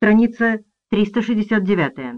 Страница 369.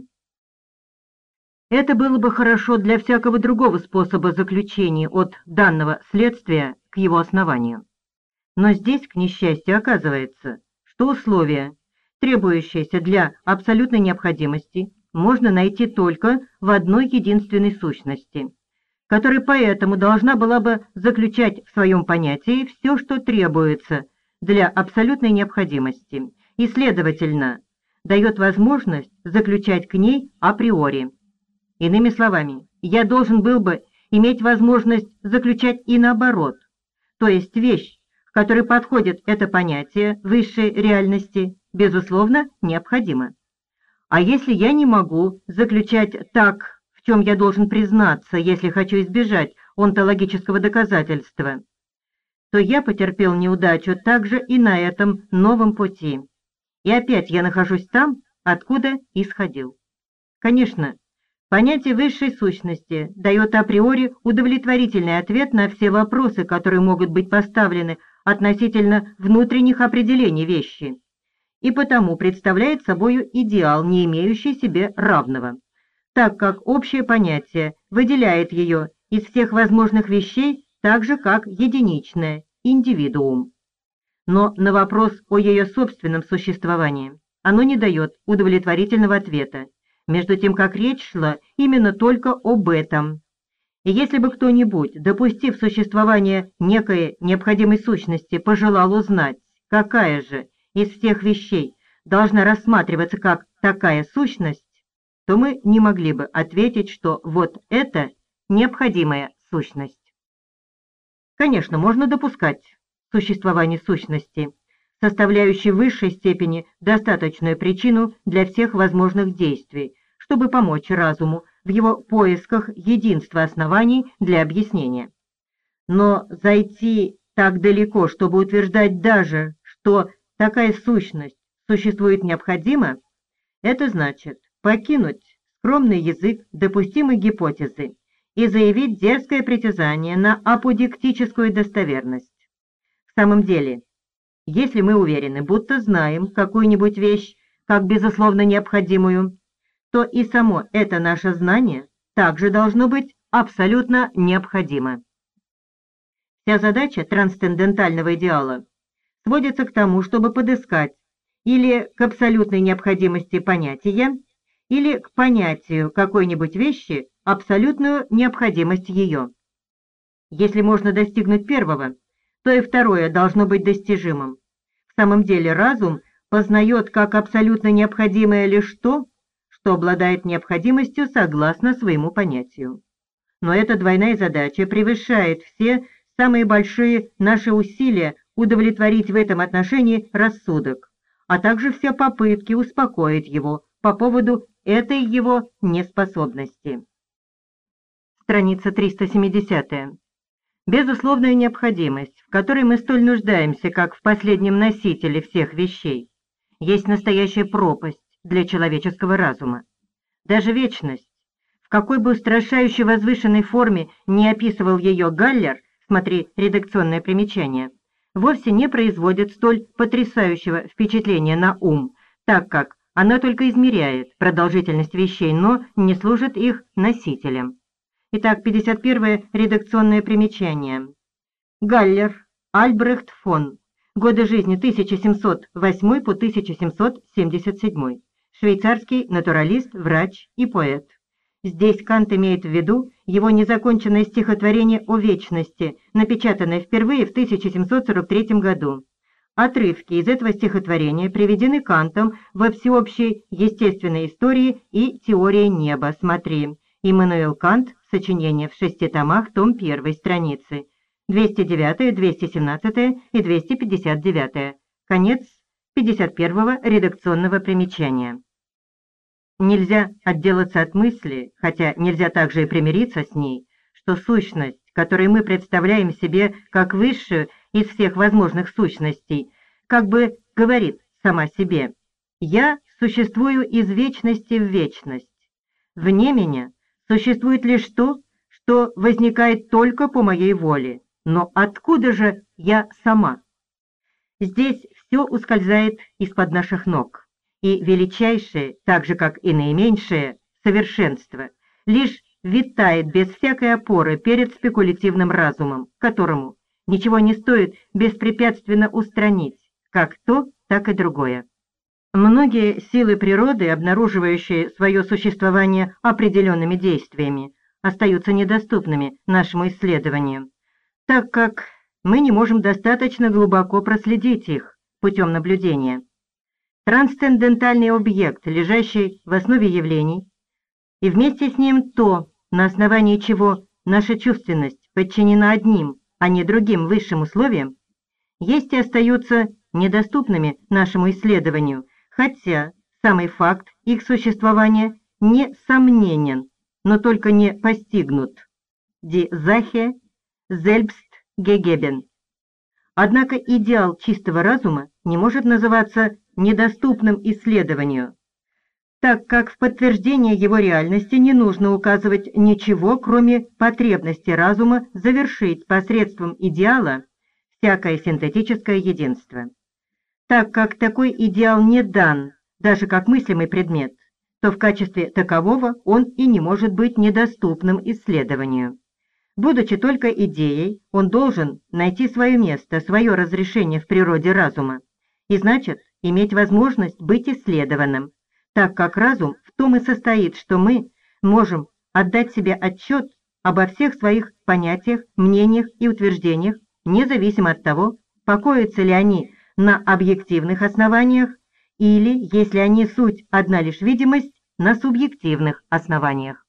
Это было бы хорошо для всякого другого способа заключения от данного следствия к его основанию. Но здесь, к несчастью, оказывается, что условия, требующиеся для абсолютной необходимости, можно найти только в одной единственной сущности, которая поэтому должна была бы заключать в своем понятии все, что требуется для абсолютной необходимости, и, следовательно, дает возможность заключать к ней априори. Иными словами, я должен был бы иметь возможность заключать и наоборот, то есть вещь, к которой подходит это понятие высшей реальности, безусловно, необходима. А если я не могу заключать так, в чем я должен признаться, если хочу избежать онтологического доказательства, то я потерпел неудачу также и на этом новом пути. И опять я нахожусь там, откуда исходил. Конечно, понятие высшей сущности дает априори удовлетворительный ответ на все вопросы, которые могут быть поставлены относительно внутренних определений вещи, и потому представляет собою идеал, не имеющий себе равного, так как общее понятие выделяет ее из всех возможных вещей так же, как единичное, индивидуум. Но на вопрос о ее собственном существовании оно не дает удовлетворительного ответа, между тем как речь шла именно только об этом. И если бы кто-нибудь, допустив существование некой необходимой сущности, пожелал узнать, какая же из всех вещей должна рассматриваться как такая сущность, то мы не могли бы ответить, что вот это необходимая сущность. Конечно, можно допускать существование сущности, составляющей в высшей степени достаточную причину для всех возможных действий, чтобы помочь разуму в его поисках единства оснований для объяснения. Но зайти так далеко, чтобы утверждать даже, что такая сущность существует необходимо, это значит покинуть скромный язык допустимой гипотезы и заявить дерзкое притязание на аподиктическую достоверность. В самом деле, если мы уверены, будто знаем какую-нибудь вещь как безусловно необходимую, то и само это наше знание также должно быть абсолютно необходимо. Вся задача трансцендентального идеала сводится к тому, чтобы подыскать или к абсолютной необходимости понятия, или к понятию какой-нибудь вещи абсолютную необходимость ее. Если можно достигнуть первого, то и второе должно быть достижимым. В самом деле разум познает как абсолютно необходимое лишь то, что обладает необходимостью согласно своему понятию. Но эта двойная задача превышает все самые большие наши усилия удовлетворить в этом отношении рассудок, а также все попытки успокоить его по поводу этой его неспособности. Страница 370. Безусловная необходимость, в которой мы столь нуждаемся, как в последнем носителе всех вещей, есть настоящая пропасть для человеческого разума. Даже вечность, в какой бы устрашающе возвышенной форме не описывал ее Галлер, смотри редакционное примечание, вовсе не производит столь потрясающего впечатления на ум, так как она только измеряет продолжительность вещей, но не служит их носителем. Итак, 51-е редакционное примечание. Галлер, Альбрехт фон. Годы жизни 1708 по 1777. Швейцарский натуралист, врач и поэт. Здесь Кант имеет в виду его незаконченное стихотворение о вечности, напечатанное впервые в 1743 году. Отрывки из этого стихотворения приведены Кантом во всеобщей естественной истории и теории неба. Смотри. Иммануил Кант. Сочинение в 6 томах, том 1, страницы 209, 217 и 259. Конец 51-го редакционного примечания. Нельзя отделаться от мысли, хотя нельзя также и примириться с ней, что сущность, которую мы представляем себе как высшую из всех возможных сущностей, как бы говорит сама себе: «Я существую из вечности в вечность. Вне меня существует лишь то, что возникает только по моей воле. Но откуда же я сама?» Здесь все ускользает из-под наших ног, и величайшее, так же как и наименьшее, совершенство лишь витает без всякой опоры перед спекулятивным разумом, которому ничего не стоит беспрепятственно устранить как то, так и другое. Многие силы природы, обнаруживающие свое существование определенными действиями, остаются недоступными нашему исследованию, так как мы не можем достаточно глубоко проследить их путем наблюдения. Трансцендентальный объект, лежащий в основе явлений, и вместе с ним то, на основании чего наша чувственность подчинена одним, а не другим высшим условиям, есть и остаются недоступными нашему исследованию, хотя самый факт их существования несомненен, но только не постигнут. Die Sache selbst gegeben. Однако идеал чистого разума не может называться недоступным исследованию, так как в подтверждение его реальности не нужно указывать ничего, кроме потребности разума завершить посредством идеала всякое синтетическое единство. Так как такой идеал не дан даже как мыслимый предмет, то в качестве такового он и не может быть недоступным исследованию. Будучи только идеей, он должен найти свое место, свое разрешение в природе разума, и значит иметь возможность быть исследованным, так как разум в том и состоит, что мы можем отдать себе отчет обо всех своих понятиях, мнениях и утверждениях, независимо от того, покоятся ли они на объективных основаниях или, если они суть одна лишь видимость, на субъективных основаниях.